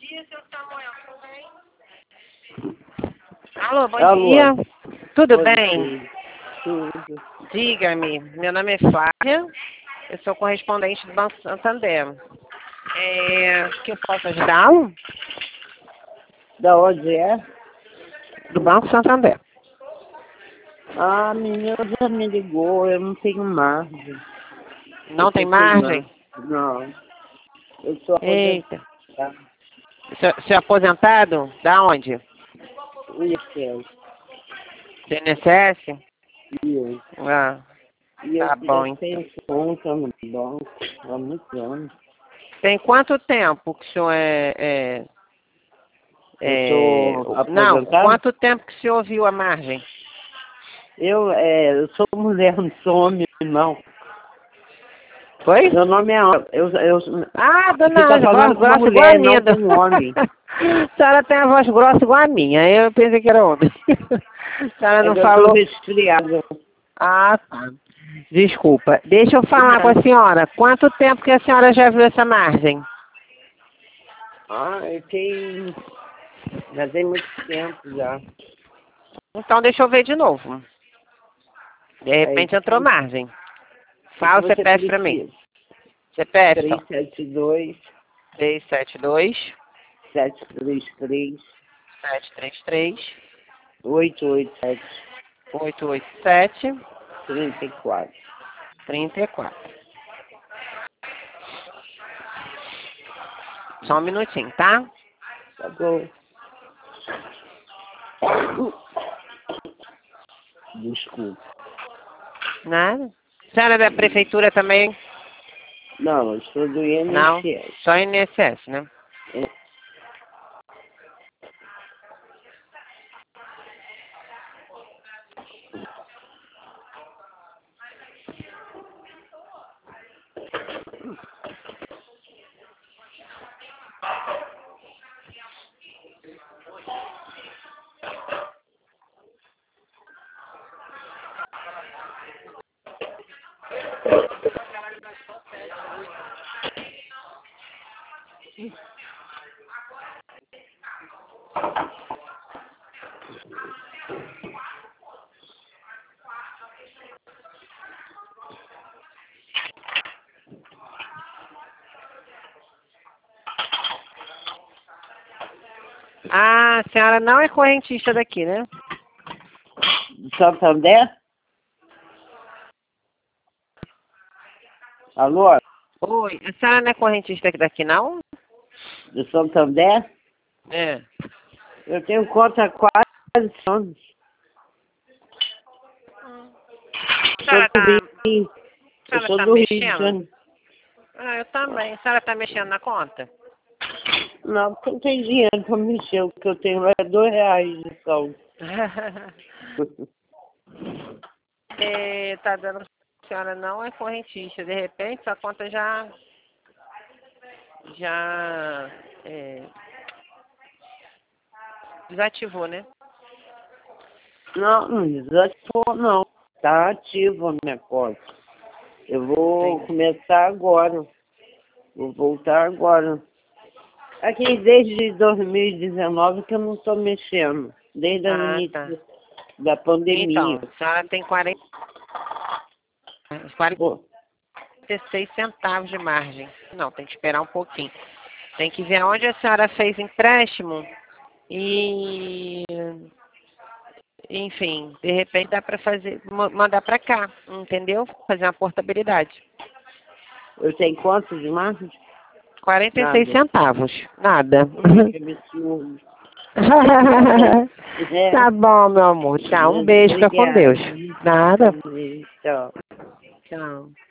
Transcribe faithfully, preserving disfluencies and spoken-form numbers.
dia, seu Samuel, tudo bem? Alô, bom Alô. dia. Tudo Bom bem? dia. Tudo. Diga-me, meu nome é Flávia, eu sou correspondente do Banco Santander. É, que eu posso ajudá-lo? Da onde é? Do Banco Santander. Ah, a menina já me ligou, eu não tenho margem. Não Eu tem tô margem? sem Não. Eu sou Eita. aposentada. Seu, seu aposentado? Da onde? Isso, C N S S? isso. Ah, E eu tá bom, já então. tenho conta no banco há muitos anos. Tem quanto tempo que o senhor é... é, é Eu sou não, aposentado? quanto tempo que o senhor viu a margem? Eu, é, eu sou mulher, não sou homem, não. Foi? Meu nome é... Eu, eu, Ah, você dona tá Ângela, voz falando com uma grossa igual a mulher, minha. não com um homem. A senhora tem a voz grossa igual a minha. Eu pensei que era homem. A senhora É não que eu tô falou. resfriada. Ah, tá. Desculpa. Deixa eu falar com a senhora. Quanto tempo que a senhora já viu essa margem? Ah, eu tenho... Já tem muito tempo já. Então deixa eu ver de novo. De repente Aí, entrou margem. o que Fala o você C P F pra mim. precisa? C P F, três então. sete dois, três sete dois, sete três três, sete três três, oito oito sete, oito oito sete, três quatro. três quatro. Só um minutinho, tá? Tá bom. Desculpa. Nada. A senhora é da prefeitura também? Não, eu sou do Não. I N S S. Só I N S S, né? Ah, a senhora não é correntista daqui, né? Santander? Alô? Oi, a senhora não é correntista daqui, não? Do Santander? É. Eu tenho conta há quase anos. A senhora Sou do tá, Rio. a Eu senhora sou tá do Rio de mexendo? Janeiro. Ah, eu também. A senhora tá mexendo na conta? Não, porque não tem dinheiro pra mexer. O que eu tenho é dois reais de saldo. É, tá dando que a senhora não é correntista. De repente, sua conta já... Já... É, desativou, né? Não, não desativou, não. Tá ativo a minha conta. Eu vou Entendi. começar agora. Vou voltar agora. Aqui desde dois mil e dezenove que eu não estou mexendo. Desde o Ah, tá. início da pandemia. Então, a senhora tem quarenta, quarenta Pô, e seis centavos de margem. Não, tem que esperar um pouquinho. Tem que ver onde a senhora fez empréstimo e... Enfim, de repente dá para fazer, ma- mandar para cá, entendeu? Fazer uma portabilidade. eu tenho quanto de margem? quarenta e seis Nada. centavos. Nada. Hum, que absurdo. Tá bom. É, Tá bom, meu amor. Tá, um beijo, fica com obrigada. Deus. Nada. Também. Tchau. Tchau.